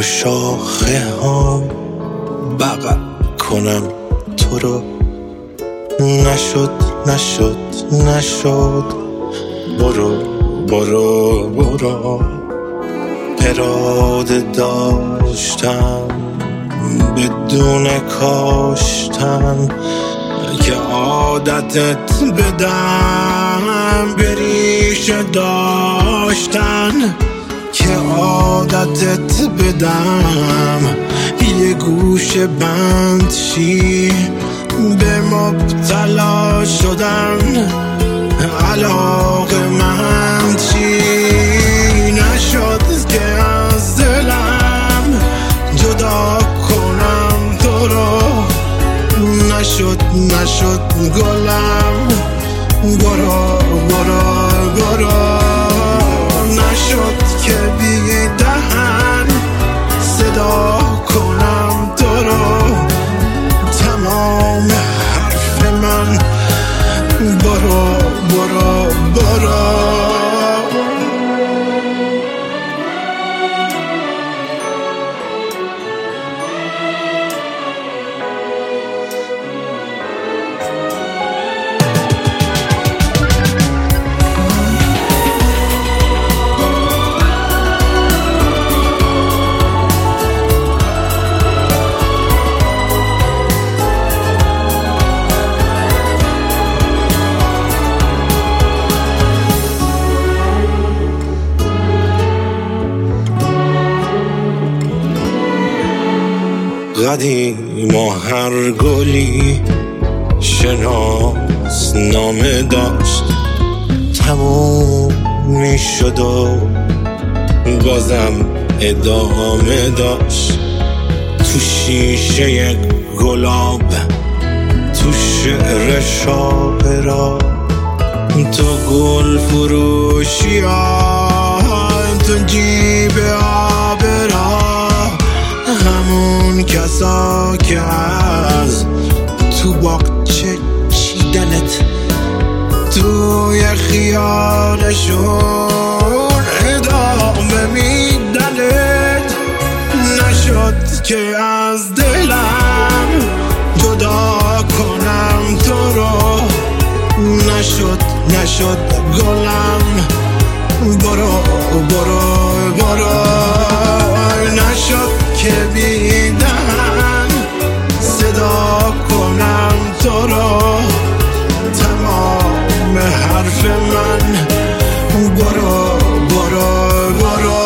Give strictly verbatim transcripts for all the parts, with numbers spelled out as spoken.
با شاخه ها بغل کنم تو رو. نشد نشد نشد برو برو برو. اراده داشتم بدون کاشتن که عادتت بدم، بریشه داشتن که عادتت بدم، یه گوشه بند شی به مبتلا شدن، علاقه مند شی. نشد که از دلم جدا کنم تو رو، نشد نشد گلم برو برو برو. نشد که بی دهن صدا کنم تو رو، تمام حرف من برو برو برو. قدیم و هر گلی شناس نامه داشت، تموم می شد و بازم ادامه داشت. تو شیشه یک گلاب، تو شعر شاعرا، تو گل فروشی ها، تو جیب آبرا، همون کسا که از تو باغچه چیدنت توی خیالشون ادامه میدنت. نشد که از دلم جدا کنم تو رو، نشد نشد گلم برو برو برو. نشد که بی دهن صدا کنم تو رو، تمام حرف من برو برو برو.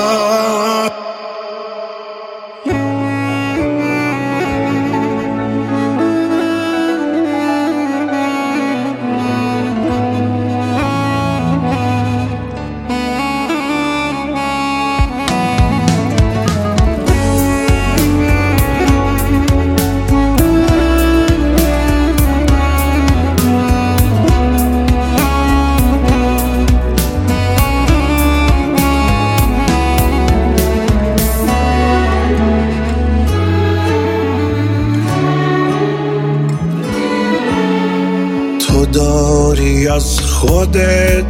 تو داری از خودت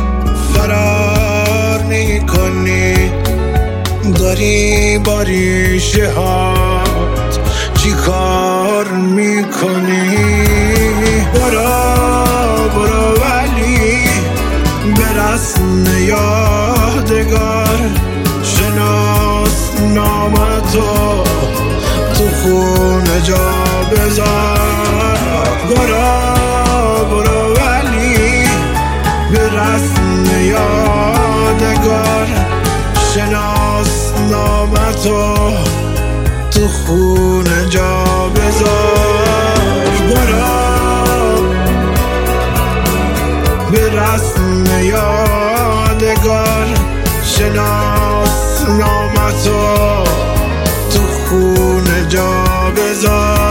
فرار میکنی، داری با ریشه هات چی کار میکنی. برو برو ولی به رسم یادگار، شناس نامتو تو خونه جا بذار. برو برو ولی به رسم یادگار، شناس نامتو تو خونه جا بذار. برو به رسم یادگار، شناس نامتو تو خونه جا بذار.